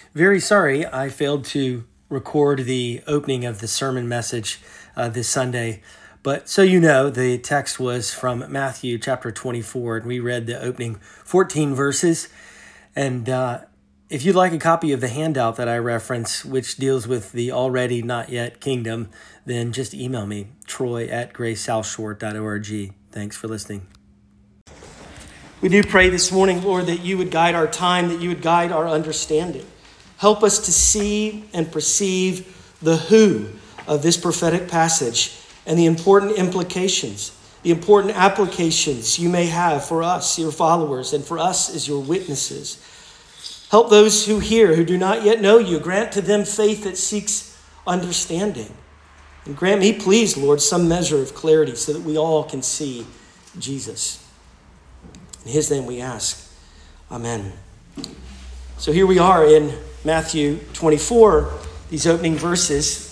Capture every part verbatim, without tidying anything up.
Very sorry I failed to record the opening of the sermon message uh, this Sunday. But so you know, the text was from Matthew chapter twenty-four, and we read the opening fourteen verses. And uh, if you'd like a copy of the handout that I reference, which deals with the already not yet kingdom, then just email me, troy at grace south shore dot org. Thanks for listening. We do pray this morning, Lord, that you would guide our time, that you would guide our understanding. Help us to see and perceive the who of this prophetic passage and the important implications, the important applications you may have for us, your followers, and for us as your witnesses. Help those who hear, who do not yet know you. Grant to them faith that seeks understanding. And grant me, please, Lord, some measure of clarity so that we all can see Jesus. In his name we ask. Amen. So here we are in Matthew twenty-four, these opening verses.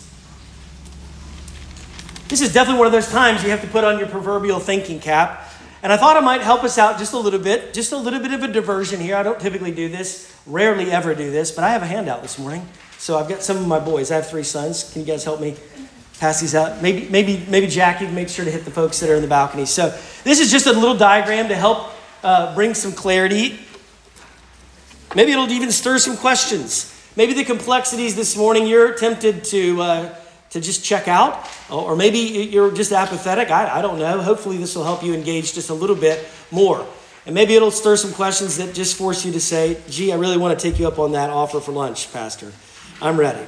This is definitely one of those times you have to put on your proverbial thinking cap. And I thought it might help us out just a little bit, just a little bit of a diversion here. I don't typically do this, rarely ever do this, but I have a handout this morning. So I've got some of my boys. I have three sons. Can you guys help me pass these out? Maybe, maybe, maybe Jackie, make sure to hit the folks that are in the balcony. So this is just a little diagram to help uh, bring some clarity. Maybe it'll even stir some questions. Maybe the complexities this morning you're tempted to uh, to just check out, or maybe you're just apathetic. I, I don't know. Hopefully this will help you engage just a little bit more. And maybe it'll stir some questions that just force you to say, gee, I really want to take you up on that offer for lunch, Pastor. I'm ready.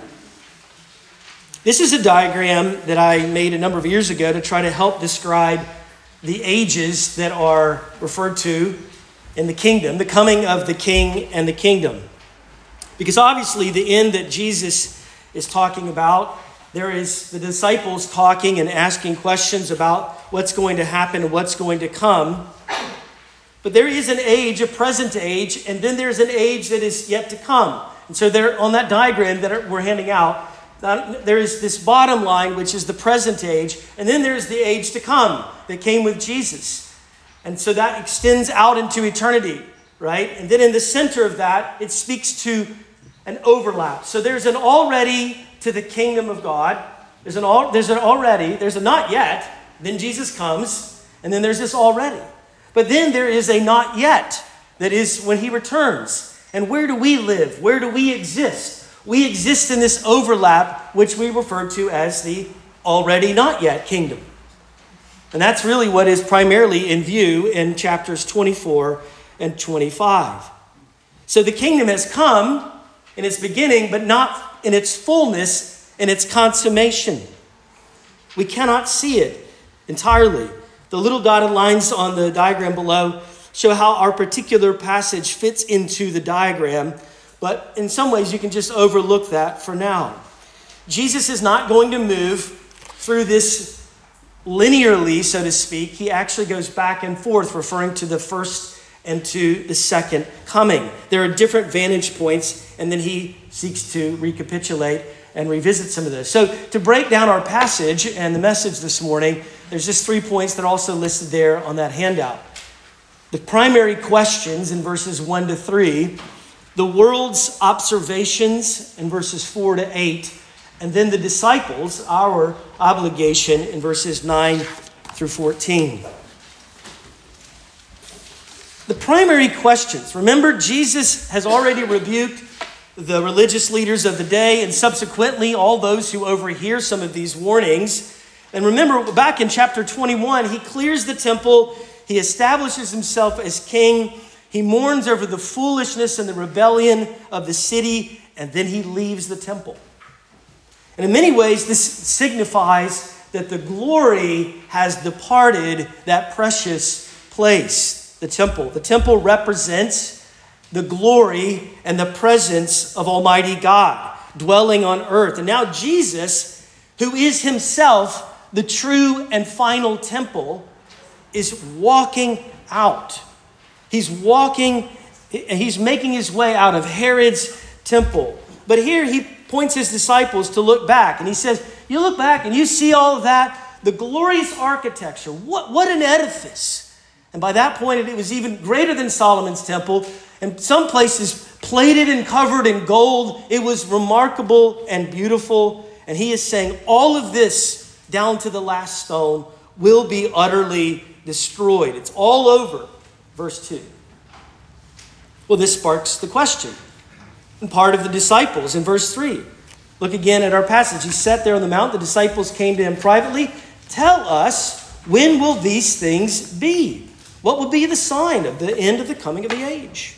This is a diagram that I made a number of years ago to try to help describe the ages that are referred to in the kingdom, the coming of the king and the kingdom. Because obviously the end that Jesus is talking about, there is the disciples talking and asking questions about what's going to happen and what's going to come. But there is an age, a present age, and then there's an age that is yet to come. And so there, on that diagram that we're handing out, there is this bottom line, which is the present age, and then there's the age to come that came with Jesus. And so that extends out into eternity, right? And then in the center of that, it speaks to an overlap. So there's an already to the kingdom of God. There's an all, there's an already, there's a not yet, then Jesus comes, and then there's this already. But then there is a not yet, that is when he returns. And where do we live? Where do we exist? We exist in this overlap, which we refer to as the already not yet kingdom. And that's really what is primarily in view in chapters twenty-four and twenty-five. So the kingdom has come in its beginning, but not in its fullness, in its consummation. We cannot see it entirely. The little dotted lines on the diagram below show how our particular passage fits into the diagram, but in some ways you can just overlook that for now. Jesus is not going to move through this linearly, so to speak. He actually goes back and forth, referring to the first and to the second coming. There are different vantage points, and then he seeks to recapitulate and revisit some of those. So to break down our passage and the message this morning, there's just three points that are also listed there on that handout. The primary questions in verses one to three, the world's observations in verses four to eight, and then the disciples, our obligation in verses nine through fourteen. The primary questions. Remember, Jesus has already rebuked the religious leaders of the day and subsequently all those who overhear some of these warnings. And remember, back in chapter twenty-one, he clears the temple. He establishes himself as king. He mourns over the foolishness and the rebellion of the city, and then he leaves the temple. And in many ways, this signifies that the glory has departed that precious place, the temple. The temple represents the glory and the presence of Almighty God dwelling on earth. And now Jesus, who is himself the true and final temple, is walking out. He's walking, he's making his way out of Herod's temple. But here he points his disciples to look back. And he says, you look back and you see all of that, the glorious architecture. What, what an edifice. And by that point, it was even greater than Solomon's temple. In some places, plated and covered in gold. It was remarkable and beautiful. And he is saying all of this, down to the last stone, will be utterly destroyed. It's all over. Verse two. Well, this sparks the question. And part of the disciples in verse three. Look again at our passage. He sat there on the mount. The disciples came to him privately. Tell us, when will these things be? What will be the sign of the end of the coming of the age?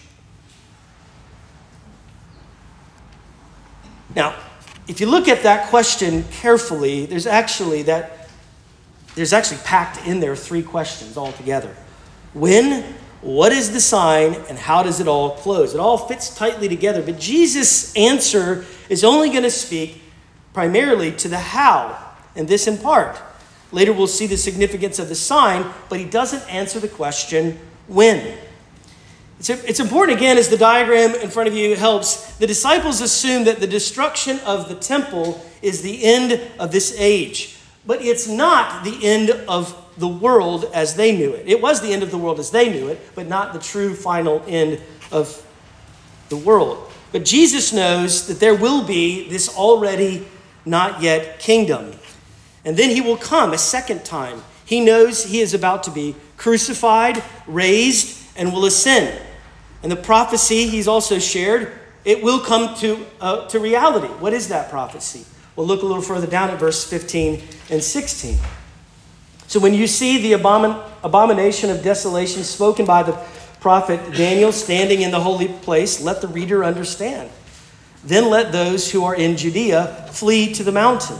Now, if you look at that question carefully, there's actually that there's actually packed in there three questions altogether. When, what is the sign, and how does it all close? It all fits tightly together, but Jesus' answer is only going to speak primarily to the how, and this in part. Later we'll see the significance of the sign, but he doesn't answer the question, when. It's, it's important, again, as the diagram in front of you helps, the disciples assume that the destruction of the temple is the end of this age. But it's not the end of the world as they knew it. It was the end of the world as they knew it, but not the true final end of the world. But Jesus knows that there will be this already not yet kingdom. And then he will come a second time. He knows he is about to be crucified, raised, and will ascend. And the prophecy he's also shared, it will come to, uh, to reality. What is that prophecy? We'll look a little further down at verse fifteen and sixteen. So when you see the abomin- abomination of desolation spoken by the prophet Daniel standing in the holy place, let the reader understand. Then let those who are in Judea flee to the mountain.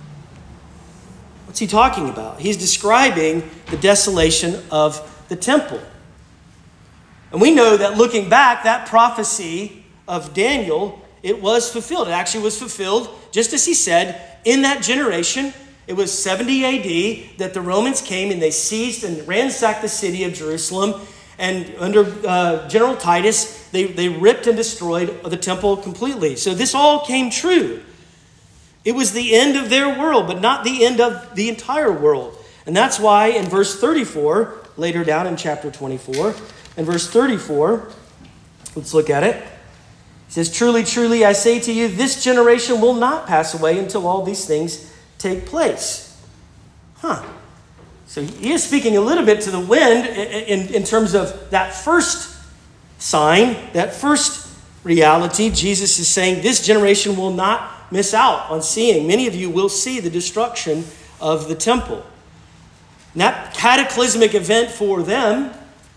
What's he talking about? He's describing the desolation of the temple. And we know that looking back, that prophecy of Daniel, it was fulfilled. It actually was fulfilled, just as he said, in that generation. It was seventy A D that the Romans came and they seized and ransacked the city of Jerusalem. And under uh, General Titus, they, they ripped and destroyed the temple completely. So this all came true. It was the end of their world, but not the end of the entire world. And that's why in verse thirty-four, later down in chapter twenty-four, in verse thirty-four, let's look at it. It says, truly, truly, I say to you, this generation will not pass away until all these things take place. Huh. So he is speaking a little bit to the wind in, in, in terms of that first sign, that first reality. Jesus is saying this generation will not miss out on seeing. Many of you will see the destruction of the temple. And that cataclysmic event for them,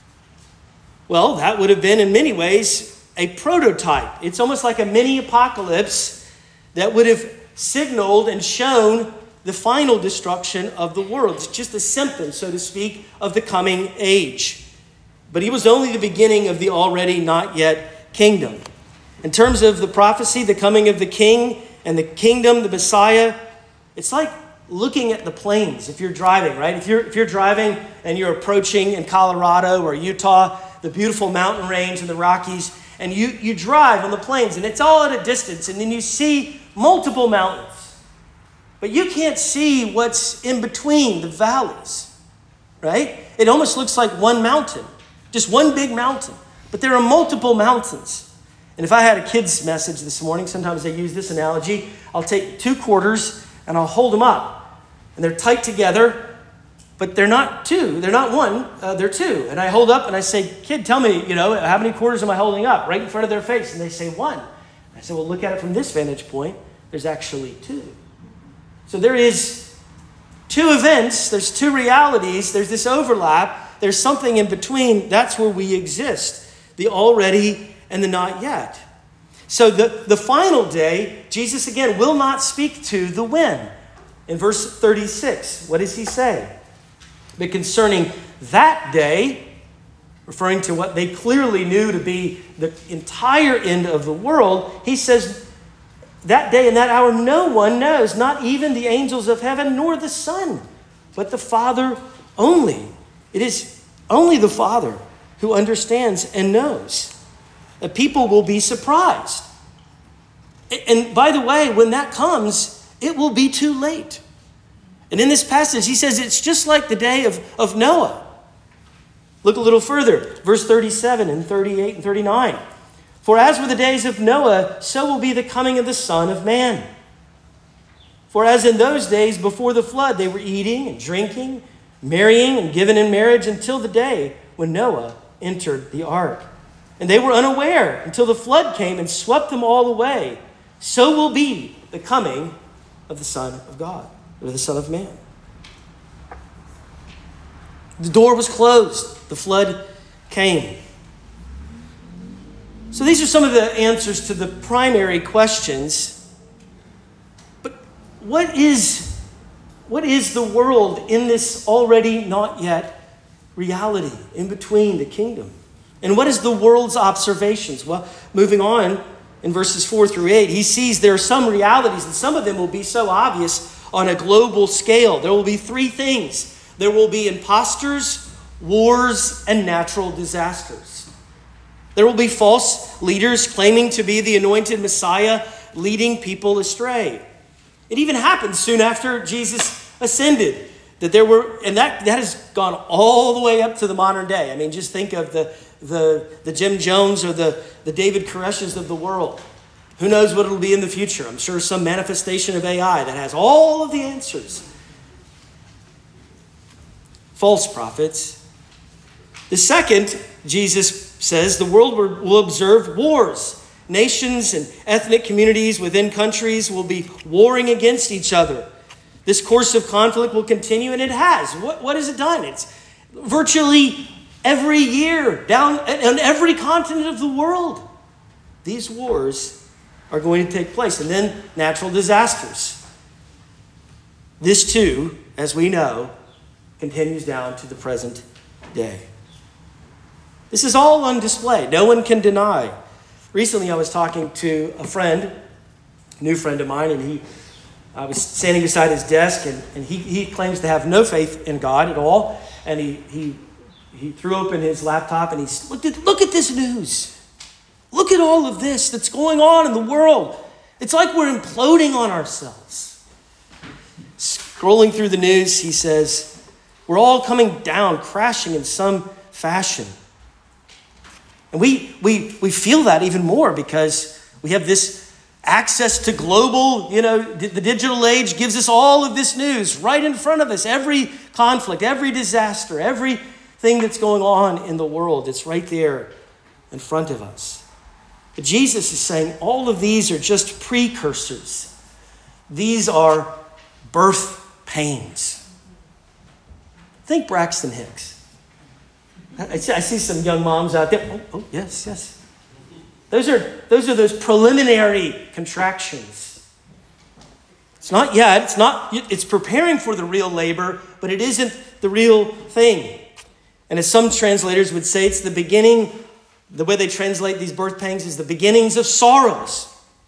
well, that would have been in many ways a prototype. It's almost like a mini apocalypse that would have signaled and shown the final destruction of the world. It's just a symptom, so to speak, of the coming age. But he was only the beginning of the already not yet kingdom. In terms of the prophecy, the coming of the king and the kingdom, the Messiah, it's like looking at the plains if you're driving, right? If you're, if you're driving and you're approaching in Colorado or Utah, the beautiful mountain range and the Rockies, and you, you drive on the plains and it's all at a distance, and then you see multiple mountains. But you can't see what's in between the valleys, right? It almost looks like one mountain, just one big mountain. But there are multiple mountains. And if I had a kid's message this morning, sometimes I use this analogy. I'll take two quarters and I'll hold them up. And they're tight together, but they're not two. They're not one. Uh, they're two. And I hold up and I say, kid, tell me, you know, how many quarters am I holding up? Right in front of their face. And they say one. I say, well, look at it from this vantage point. There's actually two. So there is two events. There's two realities. There's this overlap. There's something in between. That's where we exist. The already and the not yet. So the, the final day, Jesus again will not speak to the when. In verse thirty-six, what does he say? But concerning that day, referring to what they clearly knew to be the entire end of the world, he says, that day and that hour no one knows, not even the angels of heaven, nor the Son, but the Father only. It is only the Father who understands and knows. The people will be surprised. And by the way, when that comes, it will be too late. And in this passage, he says it's just like the day of, of Noah. Look a little further, verse thirty-seven and thirty-eight and thirty-nine. For as were the days of Noah, so will be the coming of the Son of Man. For as in those days before the flood, they were eating and drinking, marrying and given in marriage until the day when Noah entered the ark. And they were unaware until the flood came and swept them all away. So will be the coming of the Son of God, or the Son of Man. The door was closed. The flood came. So these are some of the answers to the primary questions. But what is, what is the world in this already not yet reality in between the kingdom? And what is the world's observations? Well, moving on in verses four through eight, he sees there are some realities, and some of them will be so obvious on a global scale. There will be three things. There will be impostors, wars, and natural disasters. There will be false leaders claiming to be the anointed Messiah, leading people astray. It even happened soon after Jesus ascended. That there were, and that, that has gone all the way up to the modern day. I mean, just think of the the, the Jim Jones or the, the David Koreshes of the world. Who knows what it'll be in the future? I'm sure some manifestation of A I that has all of the answers. False prophets. The second, Jesus says, the world will observe wars. Nations and ethnic communities within countries will be warring against each other. This course of conflict will continue, and it has. What, what has it done? It's virtually every year, down on every continent of the world. These wars are going to take place. And then natural disasters. This too, as we know, continues down to the present day. This is all on display. No one can deny. Recently, I was talking to a friend, a new friend of mine, and he I was standing beside his desk, and, and he, he claims to have no faith in God at all. And he he he threw open his laptop and he looked at, look at this news. Look at all of this that's going on in the world. It's like we're imploding on ourselves. Scrolling through the news, he says, we're all coming down, crashing in some fashion. And we we we feel that even more because we have this access to global, you know, the digital age gives us all of this news right in front of us. Every conflict, every disaster, everything that's going on in the world, it's right there in front of us. But Jesus is saying all of these are just precursors. These are birth pains. Think Braxton Hicks. I see, I see some young moms out there. Oh, oh yes, yes. Those are, those are those preliminary contractions. It's not yet. It's not. It's preparing for the real labor, but it isn't the real thing. And as some translators would say, it's the beginning. The way they translate these birth pangs is the beginnings of sorrows.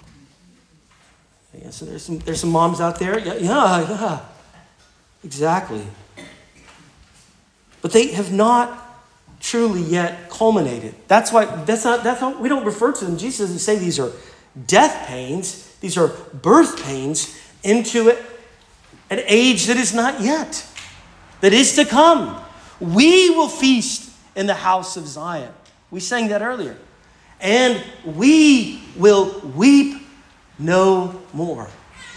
Yeah, so there's some there's some moms out there. Yeah, yeah, yeah. Exactly. But they have not truly yet culminated. That's why that's not that's not we don't refer to them. Jesus doesn't say these are death pains. These are birth pains into it, an age that is not yet, that is to come. We will feast in the house of Zion. We sang that earlier. And we will weep no more.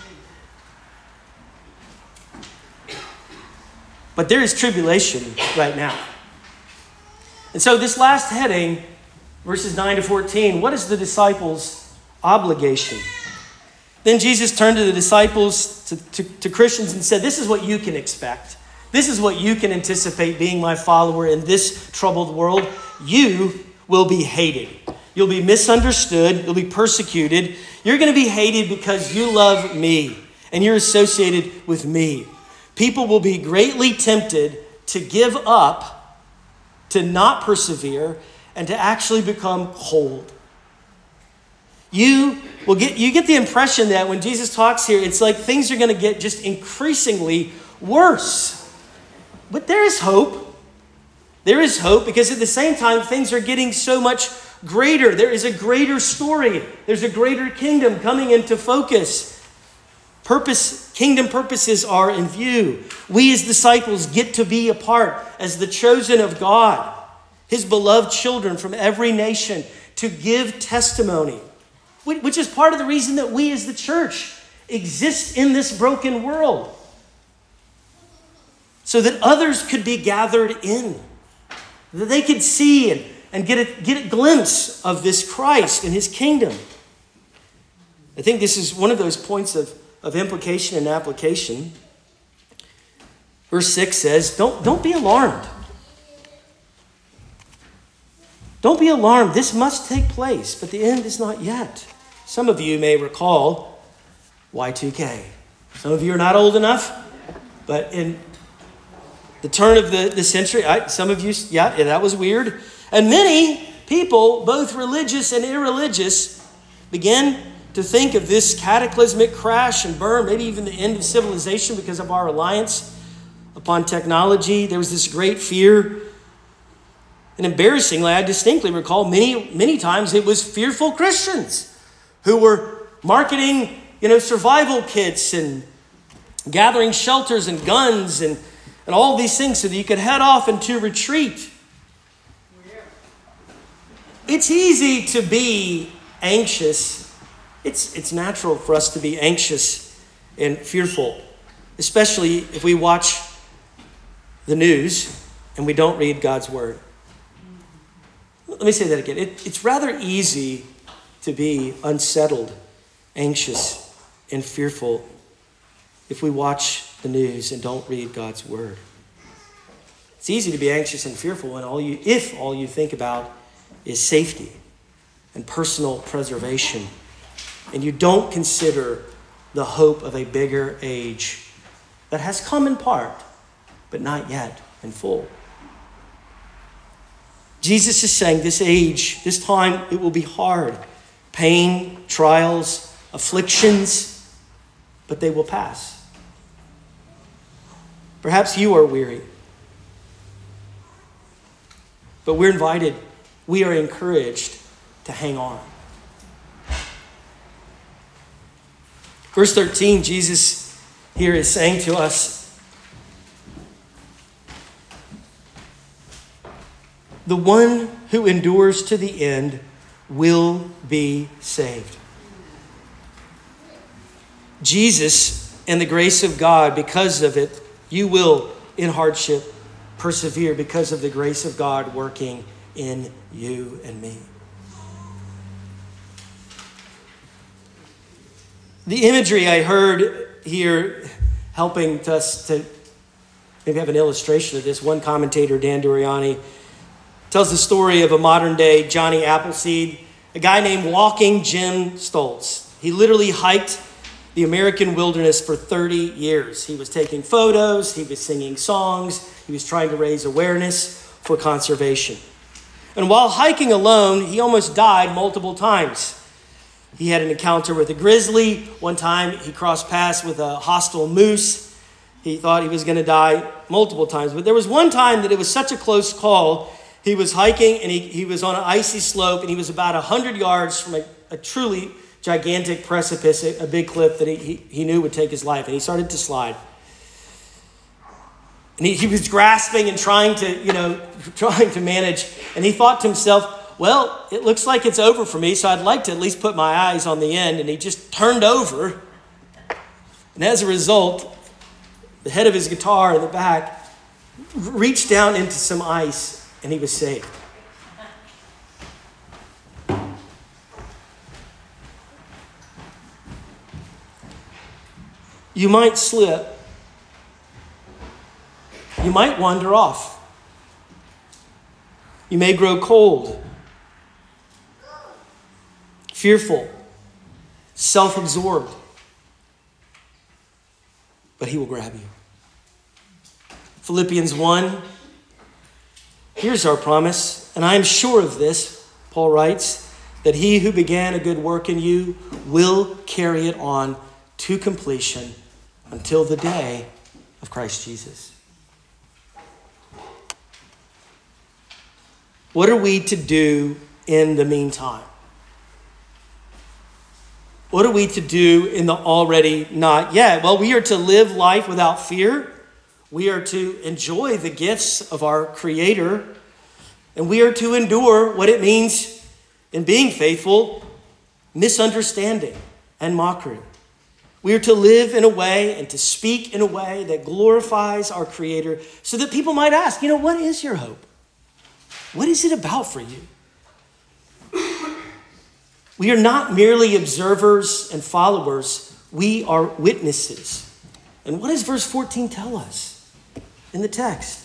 But there is tribulation right now. And so this last heading, verses nine to fourteen, what is the disciples' obligation? Then Jesus turned to the disciples, to, to, to Christians, and said, this is what you can expect. This is what you can anticipate being my follower in this troubled world. You will be hated. You'll be misunderstood. You'll be persecuted. You're going to be hated because you love me and you're associated with me. People will be greatly tempted to give up, to not persevere, and to actually become cold. You will get you get the impression that when Jesus talks here, it's like things are going to get just increasingly worse. But there is hope. There is hope because at the same time, things are getting so much greater. There is a greater story. There's a greater kingdom coming into focus. Purpose, kingdom purposes are in view. We as disciples get to be a part as the chosen of God, his beloved children from every nation, to give testimony, which is part of the reason that we as the church exist in this broken world, so that others could be gathered in, that they could see and, and get, a, get a glimpse of this Christ and his kingdom. I think this is one of those points of, of implication and application. Verse six says, don't, don't be alarmed. Don't be alarmed. This must take place, but the end is not yet. Some of you may recall Y two K. Some of you are not old enough, but in the turn of the, the century, I, some of you, yeah, yeah, that was weird. And many people, both religious and irreligious, began to think of this cataclysmic crash and burn, maybe even the end of civilization because of our reliance upon technology. There was this great fear. And embarrassingly, I distinctly recall many, many times it was fearful Christians who were marketing, you know, survival kits and gathering shelters and guns and, and all these things so that you could head off into retreat. It's easy to be anxious. It's, it's natural for us to be anxious and fearful, especially if we watch the news and we don't read God's word. Let me say that again. It, it's rather easy to be unsettled, anxious, and fearful if we watch the news and don't read God's word. It's easy to be anxious and fearful when all you, if all you think about is safety and personal preservation, and you don't consider the hope of a bigger age that has come in part, but not yet in full. Jesus is saying this age, this time, it will be hard. Pain, trials, afflictions, but they will pass. Perhaps you are weary. But we're invited, we are encouraged to hang on. Verse thirteen, Jesus here is saying to us, the one who endures to the end will be saved. Jesus and the grace of God, because of it, you will, in hardship, persevere because of the grace of God working in you and me. The imagery I heard here helping us to maybe have an illustration of this, one commentator, Dan Doriani, tells the story of a modern day Johnny Appleseed, a guy named Walking Jim Stoltz. He literally hiked the American wilderness for thirty years. He was taking photos, he was singing songs, he was trying to raise awareness for conservation. And while hiking alone, he almost died multiple times. He had an encounter with a grizzly. One time he crossed paths with a hostile moose. He thought he was going to die multiple times. But there was one time that it was such a close call. He was hiking and he, he was on an icy slope and he was about one hundred yards from a, a truly gigantic precipice, a, a big cliff that he, he, he knew would take his life. And he started to slide. And he, he was grasping and trying to, you know, trying to manage. And he thought to himself, well, it looks like it's over for me, so I'd like to at least put my eyes on the end. And he just turned over. And as a result, the head of his guitar in the back reached down into some ice and he was saved. You might slip. You might wander off. You may grow cold, fearful, self-absorbed. But he will grab you. Philippians one, here's our promise. And I am sure of this, Paul writes, that he who began a good work in you will carry it on to completion until the day of Christ Jesus. What are we to do in the meantime? What are we to do in the already not yet? Well, we are to live life without fear. We are to enjoy the gifts of our Creator. And we are to endure what it means In being faithful, misunderstanding and mockery. We are to live in a way and to speak in a way that glorifies our Creator so that people might ask, you know, what is your hope? What is it about for you? We are not merely observers and followers. We are witnesses. And what does verse fourteen tell us in the text?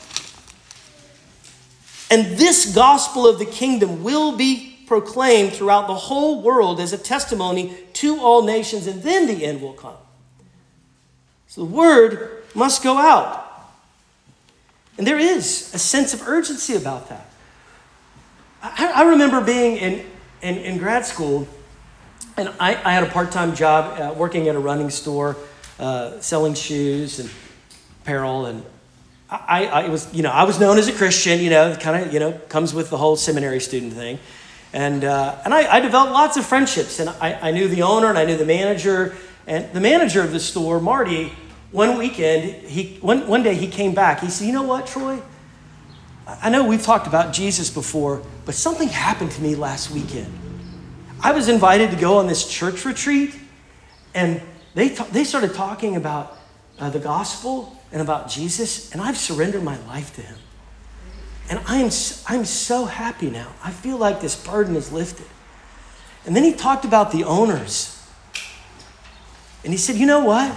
And this gospel of the kingdom will be proclaimed throughout the whole world as a testimony to all nations, and then the end will come. So the word must go out. And there is a sense of urgency about that. I, I remember being in, in, in grad school, and I, I had a part-time job uh, working at a running store, uh, selling shoes and apparel, and I, I was, you know, I was known as a Christian, you know, kind of, you know, comes with the whole seminary student thing. And uh, and I, I developed lots of friendships, and I, I knew the owner and I knew the manager. And the manager of the store, Marty, one weekend, he one, one day he came back. He said, you know what, Troy? I know we've talked about Jesus before, but something happened to me last weekend. I was invited to go on this church retreat, and they ta- they started talking about uh, the gospel and about Jesus, and I've surrendered my life to him. And I'm, I'm so happy now. I feel like this burden is lifted. And then he talked about the owners. And he said, you know what?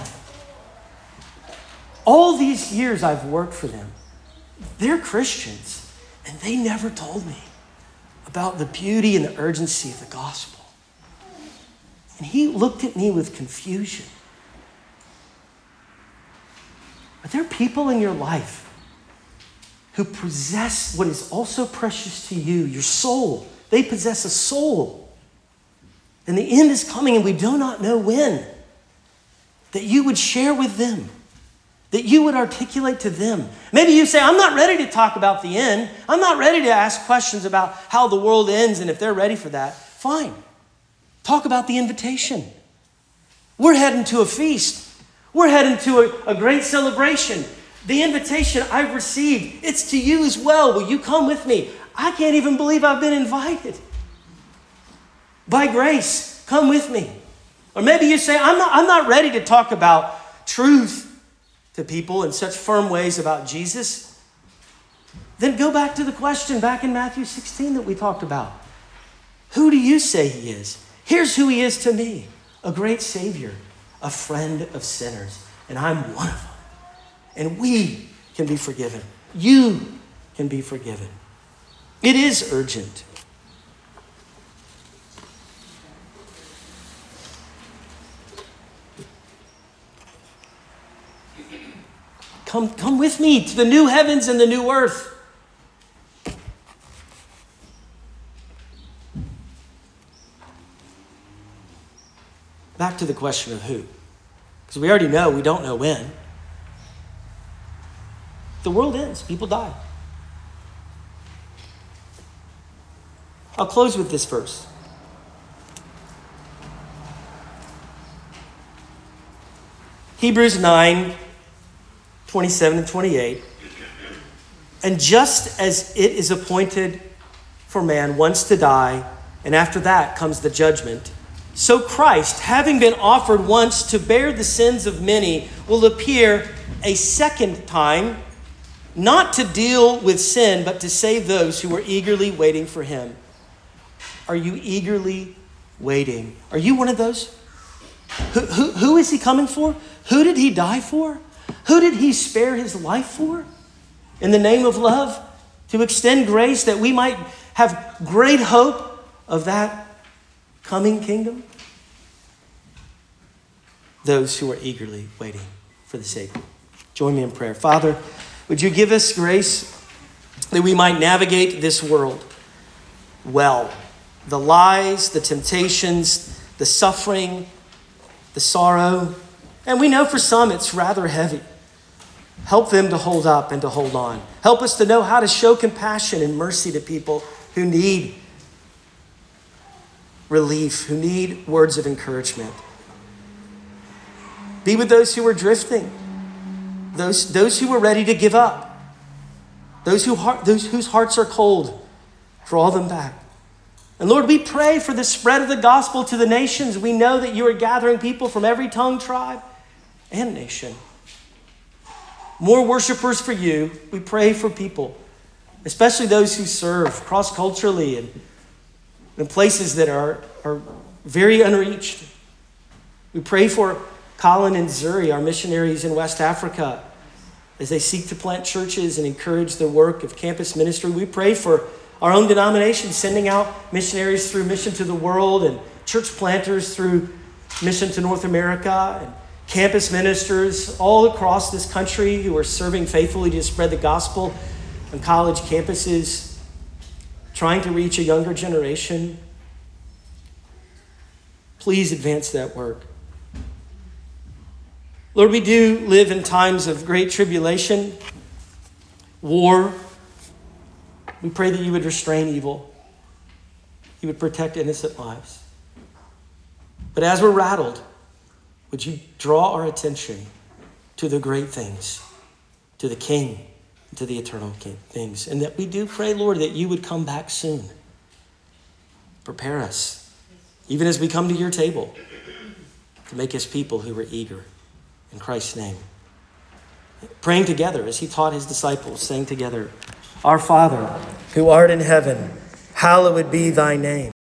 All these years I've worked for them, they're Christians, and they never told me about the beauty and the urgency of the gospel. And he looked at me with confusion. Are there people in your life who possess what is also precious to you, your soul? They possess a soul. And the end is coming, and we do not know when. That you would share with them. That you would articulate to them. Maybe you say, I'm not ready to talk about the end. I'm not ready to ask questions about how the world ends and if they're ready for that. Fine. Talk about the invitation. We're heading to a feast. We're heading to a, a great celebration. The invitation I've received, it's to you as well. Will you come with me? I can't even believe I've been invited. By grace, come with me. Or maybe you say, I'm not, I'm not ready to talk about truth to people in such firm ways about Jesus. Then go back to the question back in Matthew sixteen that we talked about. Who do you say he is? Here's who he is to me. A great Savior, a friend of sinners. And I'm one of them. And we can be forgiven. You can be forgiven. It is urgent. Come, come with me to the new heavens and the new earth. Back to the question of who. Because we already know we don't know when. The world ends. People die. I'll close with this verse. Hebrews nine, twenty-seven and twenty-eight. And just as it is appointed for man once to die, and after that comes the judgment, so Christ, having been offered once to bear the sins of many, will appear a second time, not to deal with sin, but to save those who are eagerly waiting for him. Are you eagerly waiting? Are you one of those? Who, who, who is he coming for? Who did he die for? Who did he spare his life for? In the name of love, to extend grace that we might have great hope of that coming kingdom? Those who are eagerly waiting for the Savior. Join me in prayer. Father, would you give us grace that we might navigate this world well? The lies, the temptations, the suffering, the sorrow. And we know for some it's rather heavy. Help them to hold up and to hold on. Help us to know how to show compassion and mercy to people who need relief, who need words of encouragement. Be with those who are drifting, those, those who are ready to give up, those, who heart, those whose hearts are cold. Draw them back. And Lord, we pray for the spread of the gospel to the nations. We know that you are gathering people from every tongue, tribe, and nation. More worshipers for you. We pray for people, especially those who serve cross-culturally and in places that are, are very unreached. We pray for Colin and Zuri, our missionaries in West Africa, as they seek to plant churches and encourage the work of campus ministry. We pray for our own denomination, sending out missionaries through Mission to the World and church planters through Mission to North America and campus ministers all across this country who are serving faithfully to spread the gospel on college campuses, trying to reach a younger generation. Please advance that work. Lord, we do live in times of great tribulation, war. We pray that you would restrain evil. You would protect innocent lives. But as we're rattled, would you draw our attention to the great things, to the King, and to the eternal things. And that we do pray, Lord, that you would come back soon. Prepare us, even as we come to your table, to make us people who are eager. In Christ's name. Praying together as he taught his disciples, saying together, Our Father, who art in heaven, hallowed be thy name.